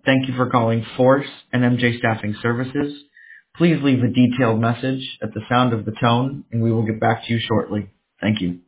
Thank you for calling Force and MJ Staffing Services. Please leave a detailed message at the sound of the tone, and we will get back to you shortly. Thank you.